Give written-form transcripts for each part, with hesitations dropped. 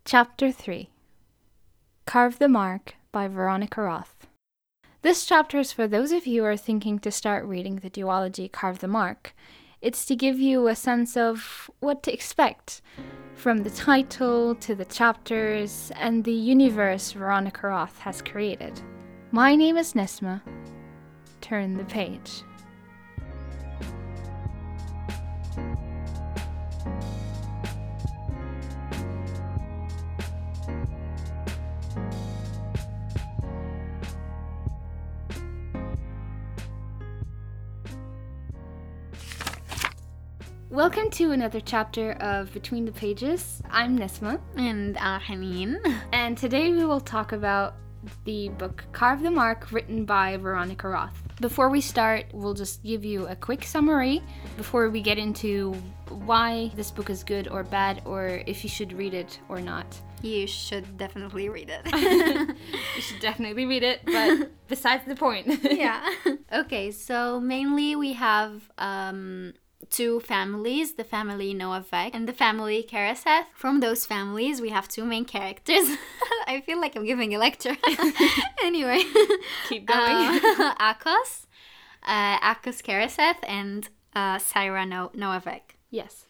Chapter 3 Carve the Mark by Veronica Roth. This chapter is for those of you who are thinking to start reading the duology Carve the Mark. It's to give you a sense of what to expect, from the title to the chapters and the universe Veronica Roth has created. My name is Nesma. Turn the page. Welcome to another chapter of Between the Pages. I'm Nesma. And Hanin. And today we will talk about the book Carve the Mark, written by Veronica Roth. Before we start, we'll just give you a quick summary before we get into why this book is good or bad, or if you should read it or not. You should definitely read it. You should definitely read it, but besides the point. Yeah. Okay, so mainly we have two families, the family Noavek and the family Karaseth. From those families, we have two main characters. I feel like I'm giving a lecture. Anyway. Keep going. Akos Karaseth, and Saira Noavek. Yes.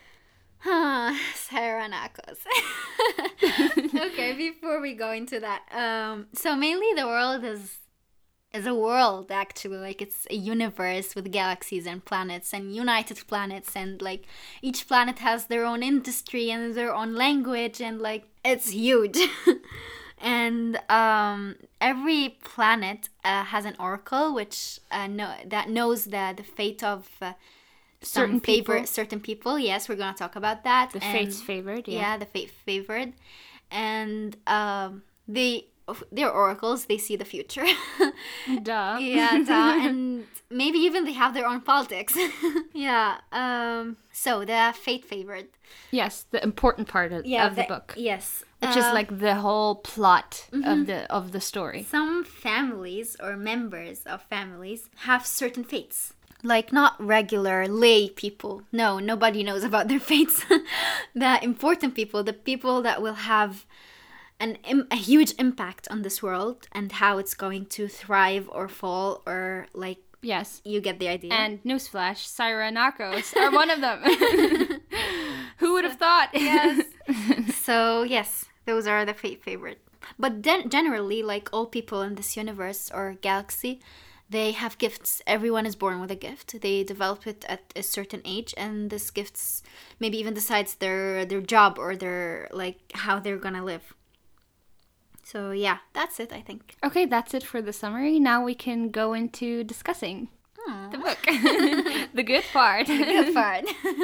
Saira and Akos. Okay, before we go into that. So mainly the world is a world, actually. Like, it's a universe with galaxies and planets and united planets, and like each planet has their own industry and their own language, and like it's huge. And every planet has an oracle which knows the fate of certain people. Yes, we're gonna talk about that. The fate's favored. Yeah, the fate favored. And they're oracles, they see the future. Duh. Yeah, duh. And maybe even they have their own politics. Yeah. So the fate favored. Yes, the important part of the book. Yes. Which is like the whole plot of the story. Some families or members of families have certain fates. Like, not regular lay people. No, nobody knows about their fates. The important people, the people that will have a huge impact on this world and how it's going to thrive or fall, or like, yes, you get the idea. And newsflash, Saira and Akos are one of them. Who would have thought? Yes. So yes, those are the fate favorite. But then generally, like all people in this universe or galaxy, they have gifts. Everyone is born with a gift. They develop it at a certain age, and this gifts maybe even decides their job or their, like, how they're gonna live. So yeah, that's it, I think. Okay, that's it for the summary. Now we can go into discussing the book. The good part. The good part.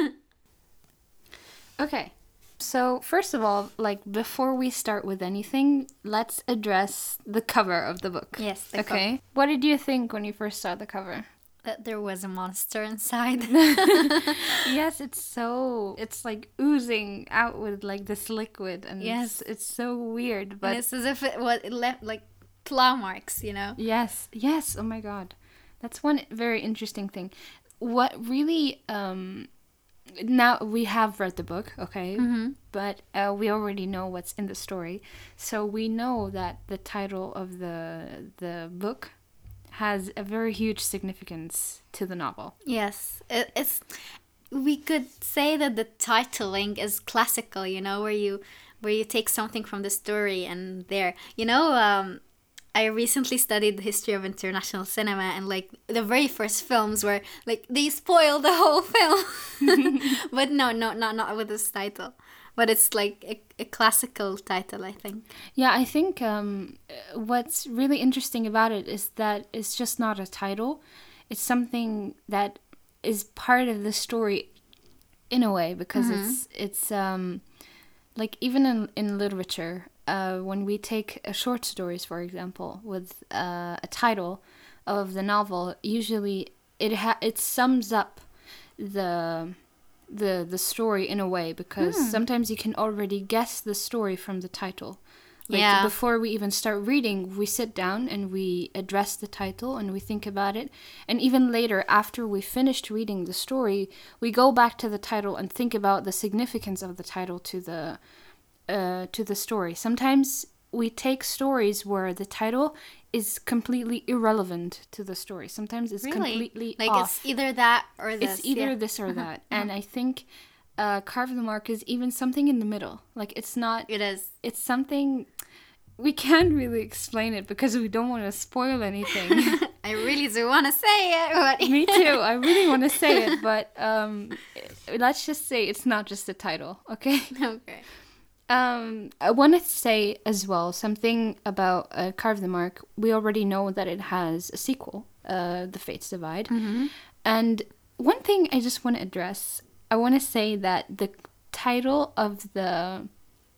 Okay, so first of all, like, before we start with anything, let's address the cover of the book. Yes, okay. What did you think when you first saw the cover? That there was a monster inside. Yes, it's like oozing out with like this liquid, and yes, it's so weird, but it's as if it left like claw marks, you know. Yes, oh my god, that's one very interesting thing. What really now we have read the book, okay, but we already know what's in the story, so we know that the title of the book has a very huge significance to the novel. Yes, we could say that the titling is classical, you know, where you take something from the story and there, you know, I recently studied the history of international cinema, and like the very first films were like they spoil the whole film. But no, not with this title. But it's like a classical title, I think. Yeah, I think what's really interesting about it is that it's just not a title. It's something that is part of the story in a way, because it's like, even in literature, when we take short stories, for example, with a title of the novel, usually it sums up the story in a way, because sometimes you can already guess the story from the title. Like, before we even start reading, we sit down and we address the title and we think about it. And even later, after we finished reading the story, we go back to the title and think about the significance of the title to the to the story. Sometimes we take stories where the title is completely irrelevant to the story. Sometimes it's completely like off. it's either that or this. It's either this or that. And I think Carve the Mark is even something in the middle. Like it's not. It is. It's something. We can't really explain it because we don't want to spoil anything. I really do want to say it. But Me too. I really want to say it, but let's just say it's not just the title, okay? Okay. I want to say as well something about Carve the Mark. We already know that it has a sequel, The Fates Divide. And one thing I just want to address, I want to say that the title of the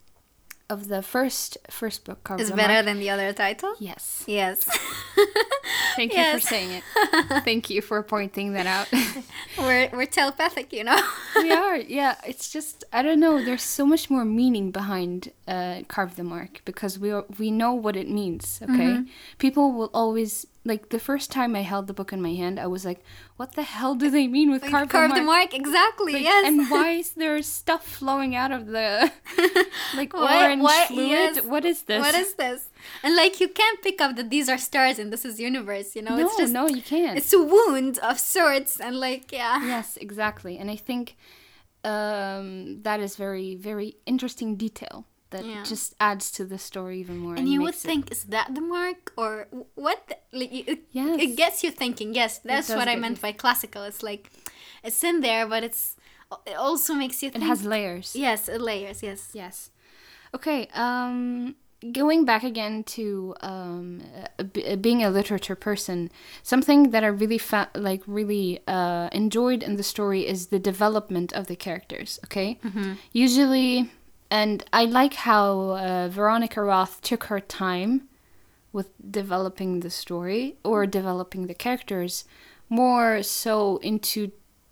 first book, Carve Is the better Mark, than the other title? yes. Yes. Thank you for saying it. Thank you for pointing that out. We're telepathic, you know? We are, yeah. It's just, I don't know, there's so much more meaning behind Carve the Mark because we know what it means, okay? People will always, like, the first time I held the book in my hand, I was like, what the hell do they mean with Carve the Mark? Exactly, Like, yes. and why is there stuff flowing out of the, like, orange fluid? Yes. What is this? What is this? And, like, you can't pick up that these are stars and this is universe, you know? No, it's just, no, you can't. It's a wound of sorts and, like, yeah. Yes, exactly. And I think that is very, very interesting detail that just adds to the story even more. And you would think, is that the mark or what? Like, it gets you thinking. Yes, that's what I meant by classical. It's like, it's in there, but it also makes you think. It has layers. Yes, layers, yes. Yes. Okay, going back again to being a literature person, something that I really enjoyed in the story is the development of the characters, okay? Usually... And I like how Veronica Roth took her time with developing the story or developing the characters more so into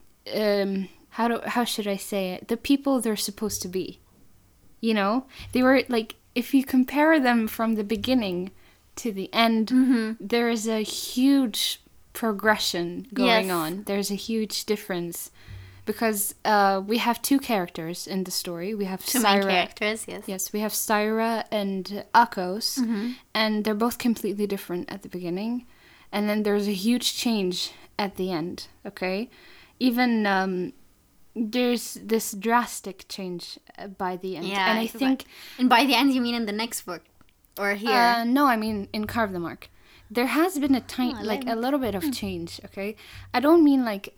how should I say it? The people they're supposed to be. You know? They were like, if you compare them from the beginning to the end, there is a huge progression going on. There's a huge difference. Because we have two characters in the story. We have two Syra. Main characters, yes. Yes, we have Syra and Akos, and they're both completely different at the beginning, and then there's a huge change at the end. Okay, even there's this drastic change by the end, Yeah, and I think. And by the end, you mean in the next book, or here? No, I mean in Carve the Mark. There has been a little bit of change. Okay, I don't mean like.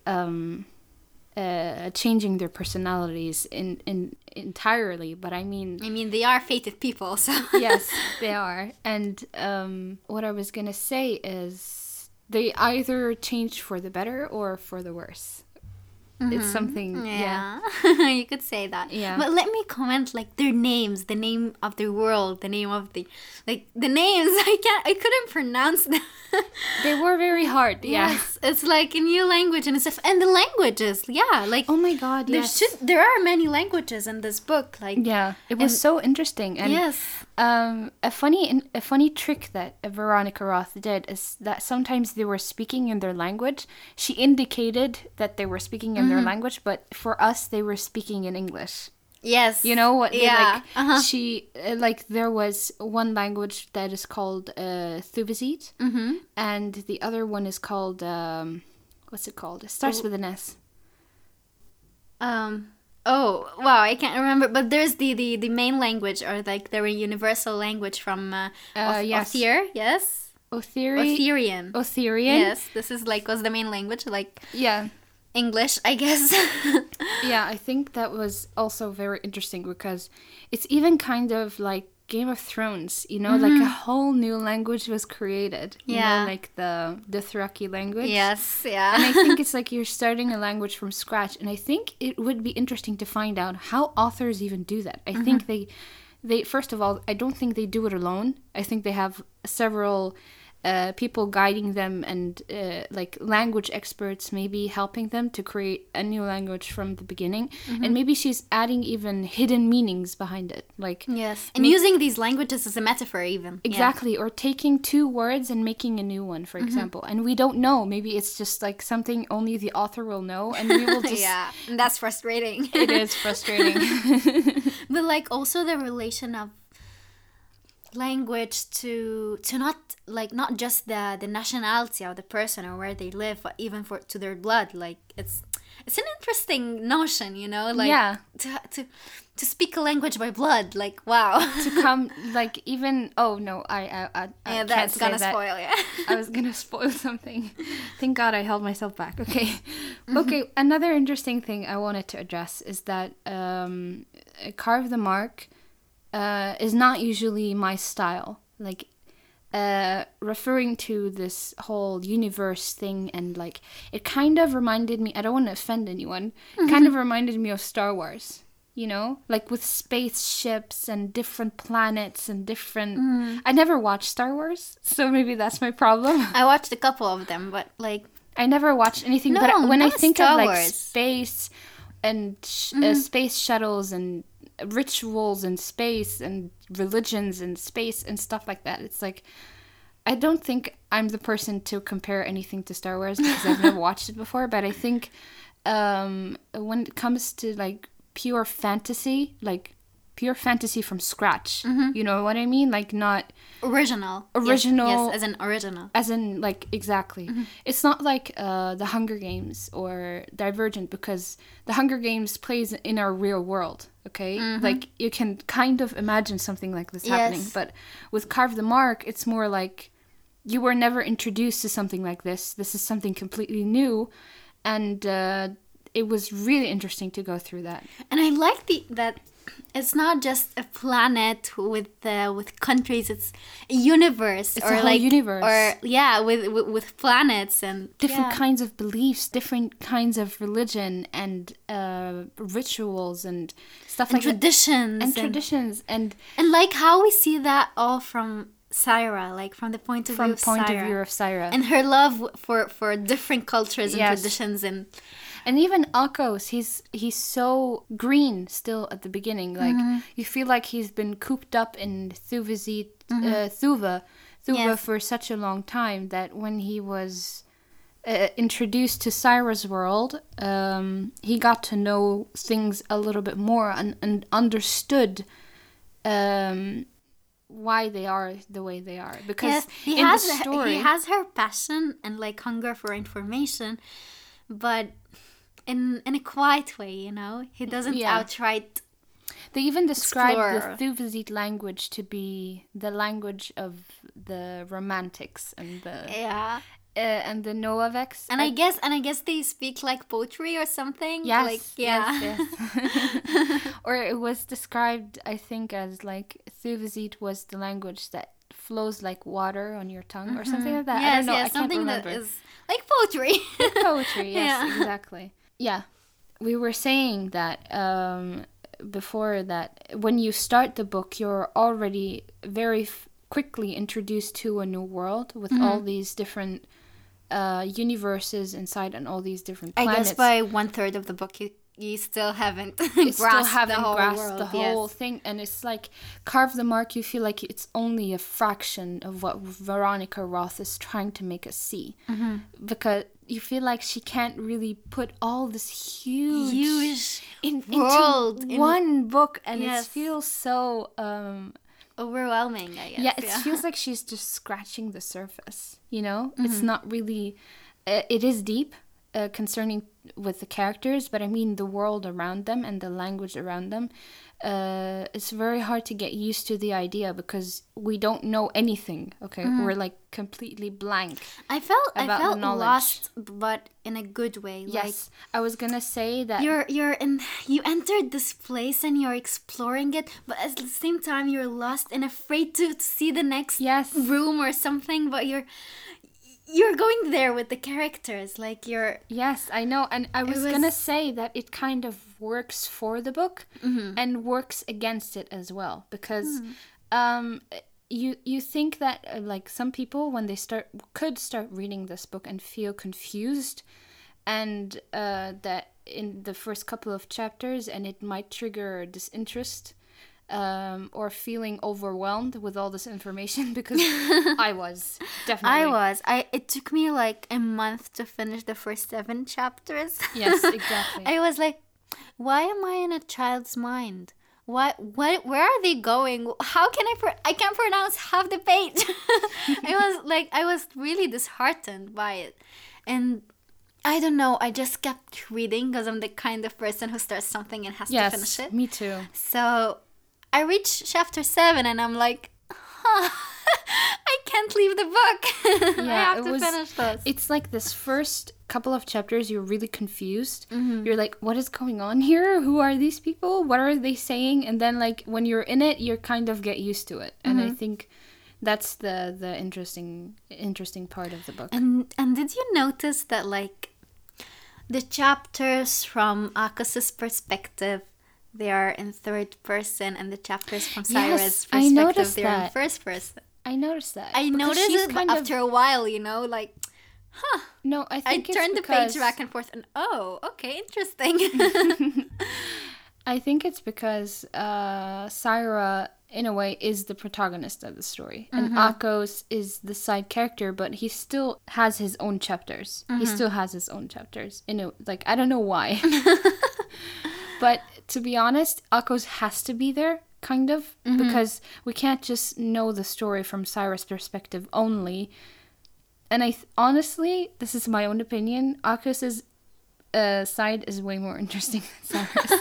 Changing their personalities in entirely, but I mean they are fated people, so yes, they are. And what I was gonna say is they either changed for the better or for the worse. It's something, yeah. You could say that. Yeah. But let me comment, like, their names, the name of the world, the name of the, like, the names, I couldn't pronounce them. They were very hard, yeah. Yes, it's like a new language and stuff. And the languages, yeah, like. Oh my god, yes. There are many languages in this book, like. Yeah, it was so interesting. And yes. A funny trick that Veronica Roth did is that sometimes they were speaking in their language. She indicated that they were speaking in their language, but for us, they were speaking in English. Yes. You know what? Yeah. She there was one language that is called Thuvazit, and the other one is called what's it called? It starts with an S. Oh, wow, I can't remember. But there's the main language, or like the universal language from Othir, yes? Othirian. Yes, this is like, was the main language, like... Yeah. English, I guess. Yeah, I think that was also very interesting because it's even kind of like Game of Thrones, you know, like a whole new language was created. You know, like the Dothraki language. Yes, yeah. And I think it's like you're starting a language from scratch. And I think it would be interesting to find out how authors even do that. I think they first of all, I don't think they do it alone. I think they have several people guiding them and like language experts maybe helping them to create a new language from the beginning. And maybe she's adding even hidden meanings behind it, like yes, and using these languages as a metaphor even. Exactly, or taking two words and making a new one, for example. And we don't know, maybe it's just like something only the author will know, and we will just Yeah, and that's frustrating. It is frustrating. But like also the relation of language to not just the nationality of the person or where they live, but even to their blood. Like it's an interesting notion, you know, like Yeah. to speak a language by blood, like wow. To come, like, even, oh no, I Yeah, can't that's say gonna that. spoil, yeah. I was gonna spoil something. Thank God I held myself back. Okay. Okay, another interesting thing I wanted to address is that Carve the Mark is not usually my style. Like, referring to this whole universe thing, and like, it kind of reminded me, I don't want to offend anyone, it kind of reminded me of Star Wars. You know, like with spaceships and different planets and different. I never watched Star Wars, so maybe that's my problem. I watched a couple of them, but like I never watched anything. No, but when I not think Star of like Wars. space and space shuttles and rituals in space and religions in space and stuff like that, it's like I don't think I'm the person to compare anything to Star Wars because I've never watched it before. But I think when it comes to like pure fantasy from scratch. You know what I mean? Like not original. Yes, as an original. As in, like, exactly. It's not like The Hunger Games or Divergent, because The Hunger Games plays in our real world, okay? Like, you can kind of imagine something like this happening. But with Carve the Mark, it's more like you were never introduced to something like this. This is something completely new. And it was really interesting to go through that. And I like that it's not just a planet with countries. It's a universe, It's or a whole like universe. Or with planets and Different kinds of beliefs, different kinds of religion, and rituals and stuff like traditions that. And traditions. And like how we see that all from Syra, like from the point of view of Syra. And her love for different cultures and traditions And even Akos, he's so green still at the beginning. Like, you feel like he's been cooped up in Thuva for such a long time that when he was introduced to Syra's world, he got to know things a little bit more and understood why they are the way they are. Because he has her passion and like hunger for information, but in a quiet way, you know? He doesn't outright. They even describe the Thuvazit language to be the language of the romantics and the Noavex. And I guess they speak like poetry or something. Yes, like, yes. Or it was described, I think, as like Thuvazit was the language that flows like water on your tongue or something like that. Yes, I don't know. I something can't remember. that is like poetry. Like poetry, yes, exactly. Yeah, we were saying that before, that when you start the book, you're already very quickly introduced to a new world with all these different universes inside and all these different planets. I guess by 1/3 of the book, you still haven't grasped the whole thing. And it's like Carve the Mark, you feel like it's only a fraction of what Veronica Roth is trying to make us see. Because you feel like she can't really put all this huge world into one book, and it feels so overwhelming, I guess. Yeah, it feels like she's just scratching the surface, you know? It's not really... it is deep concerning with the characters, but I mean the world around them and the language around them. It's very hard to get used to the idea because we don't know anything, okay? We're like completely blank. I felt lost, but in a good way. Yes, like, I was gonna say that you entered this place and you're exploring it, but at the same time you're lost and afraid to see the next room or something. But you're going there with the characters, like you're... Yes, I know. And I was gonna say that it kind of works for the book and works against it as well. Because you think that like some people when they could start reading this book and feel confused, and that in the first couple of chapters, and it might trigger disinterest, or feeling overwhelmed with all this information, because I was definitely. It took me like a month to finish the first 7 chapters. Yes, exactly. I was like, why am I in a child's mind? What? Where are they going? How can I can't pronounce half the page. I was really disheartened by it. And I don't know, I just kept reading because I'm the kind of person who starts something and has to finish it. Me too. So I reached chapter 7 and I'm like, huh, I can't leave the book. I have to finish this. It's like this first couple of chapters, you're really confused. You're like, what is going on here? Who are these people? What are they saying? And then like when you're in it, you kind of get used to it. And I think that's the interesting part of the book. And did you notice that like the chapters from Akos's perspective, they are in third person, and the chapters from Cyrus' perspective, they're in first person? I noticed that. I noticed it after a while, you know, like, huh. No, I think I turned the page back and forth and, oh, okay, interesting. I think it's because Syra, in a way, is the protagonist of the story. And Akos is the side character, but he still has his own chapters. He still has his own chapters. I don't know why. But to be honest, Akos has to be there, kind of, because we can't just know the story from Syra's perspective only. And honestly, this is my own opinion, Akos's side is way more interesting than Syra's.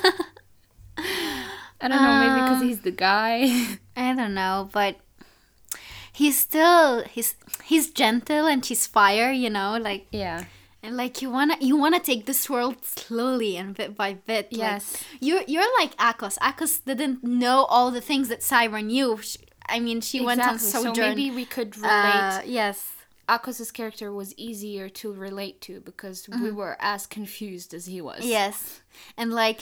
I don't know, maybe because he's the guy. I don't know, but he's gentle and he's fire, you know, like, yeah. And like you wanna take this world slowly and bit by bit. Yes. Like, you're like Akos. Akos didn't know all the things that Syra knew. She went on sojourn. So maybe we could relate. Yes. Akos's character was easier to relate to because we were as confused as he was. Yes. And like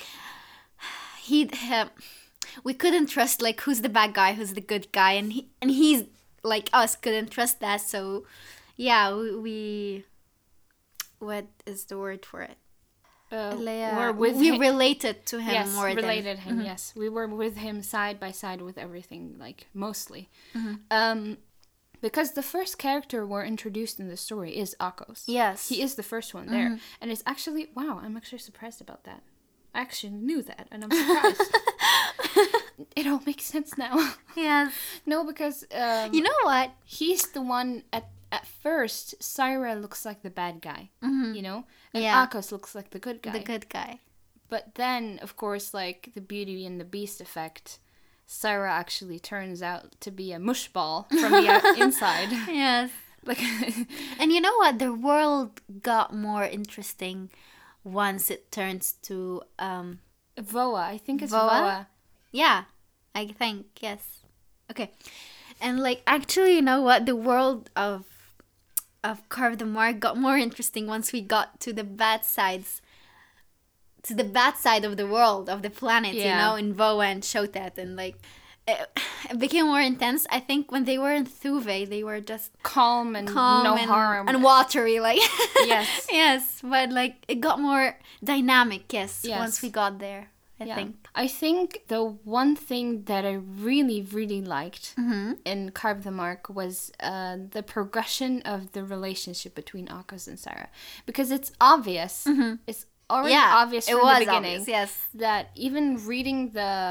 we couldn't trust like who's the bad guy, who's the good guy, and he's like us couldn't trust that. So yeah, we what is the word for it? We related to him more. Related him. Yes, we were with him side by side with everything, like mostly. Because the first character we're introduced in the story is Akos. Yes, he is the first one there, and it's actually I'm actually surprised about that. I actually knew that, and I'm surprised. It all makes sense now. Yes. No, because you know what? He's the one at first. Syra looks like the bad guy, you know, and Akos looks like the good guy. The good guy. But then, of course, like the Beauty and the Beast effect, Syra actually turns out to be a mushball from the inside. Yes. Like, and you know what? The world got more interesting once it turns to Voa. I think it's Voa. Yeah, I think, yes. Okay. And like actually, you know what? The world of Carve the Mark got more interesting once we got to the bad sides. To the bad side of the world, of the planet, you know, in Voa and Shotet, and like it became more intense. I think when they were in Thuve, they were just calm and no harm and watery, like yes, yes. But like it got more dynamic, yes. Once we got there, I think the one thing that I really, really liked in Carve the Mark was the progression of the relationship between Akos and Syra, because it's obvious. It's already obvious from the beginning. Obvious, yes, that even reading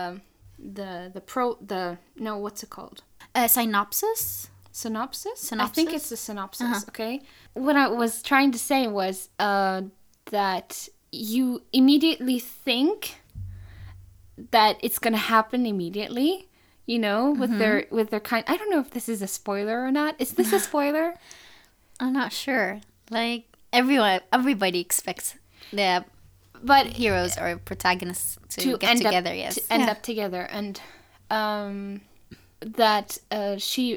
what's it called? Synopsis? Synopsis? I think it's the synopsis, okay? What I was trying to say was that you immediately think that it's going to happen immediately, you know, with their kind... I don't know if this is a spoiler or not. Is this a spoiler? I'm not sure. Like, everybody expects the heroes or protagonists to get together, to end up together, and that she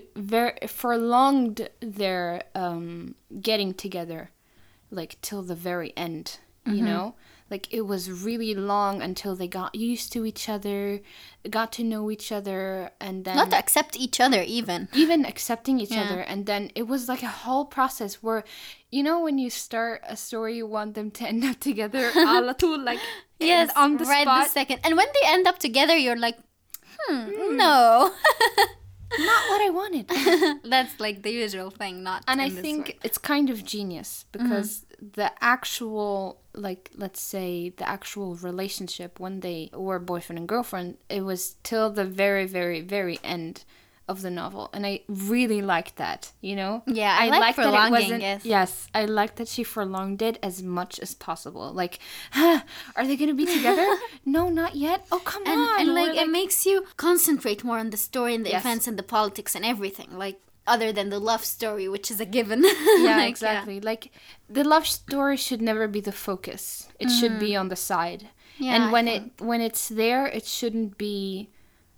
prolonged their getting together, like till the very end, you know? Like, it was really long until they got used to each other, got to know each other, and then... Not to accept each other, even. Even accepting each other. And then it was like a whole process where, you know, when you start a story, you want them to end up together, على طول, like, yes, on the right spot. the second. And when they end up together, you're like, no. Not what I wanted. That's like the usual thing, not. And I think it's kind of genius because the actual, like, let's say the actual relationship when they were boyfriend and girlfriend, it was till the very, very, very end of the novel. And I really liked that, you know? Yeah, I like prolonging it. Yes, I liked that she prolonged it as much as possible. Like, are they going to be together? No, not yet. Oh, come on. And like, it makes you concentrate more on the story and the events and the politics and everything. Like, other than the love story, which is a given. Yeah, like, exactly. Yeah. Like, the love story should never be the focus. It should be on the side. Yeah, and when it's there, it shouldn't be...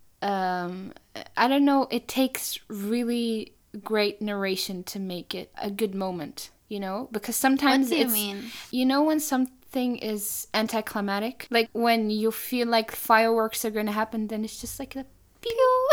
I don't know, it takes really great narration to make it a good moment, you know? Because sometimes you know when something is anticlimactic? Like when you feel like fireworks are going to happen, then it's just like a pew.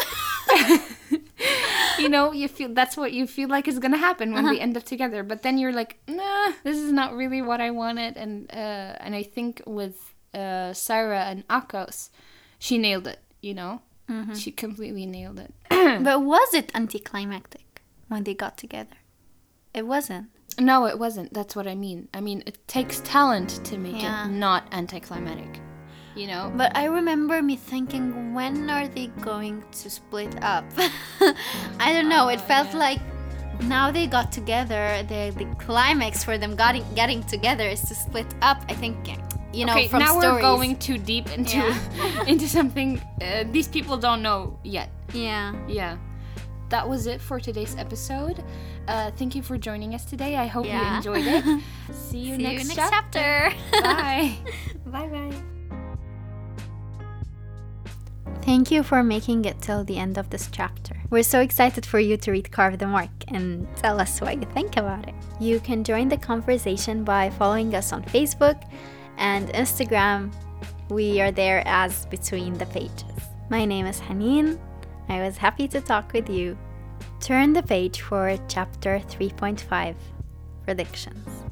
You know, that's what you feel like is going to happen when they end up together. But then you're like, nah, this is not really what I wanted. And I think with Sarah and Akos, she nailed it, you know? She completely nailed it. But was it anticlimactic when they got together? It wasn't. No, it wasn't. That's what I mean. I mean, it takes talent to make it not anticlimactic, you know? But I remember me thinking, when are they going to split up? I don't know. It felt like now they got together. The climax for them getting together is to split up. I think... You know, okay, from now stories. We're going too deep into into something these people don't know yet. Yeah. That was it for today's episode. Thank you for joining us today. I hope you enjoyed it. See you next chapter. Bye. Bye. Thank you for making it till the end of this chapter. We're so excited for you to read Carve the Mark and tell us what you think about it. You can join the conversation by following us on Facebook and Instagram. We are there as Between the Pages. My name is Haneen. I was happy to talk with you. Turn the page for chapter 3.5, Predictions.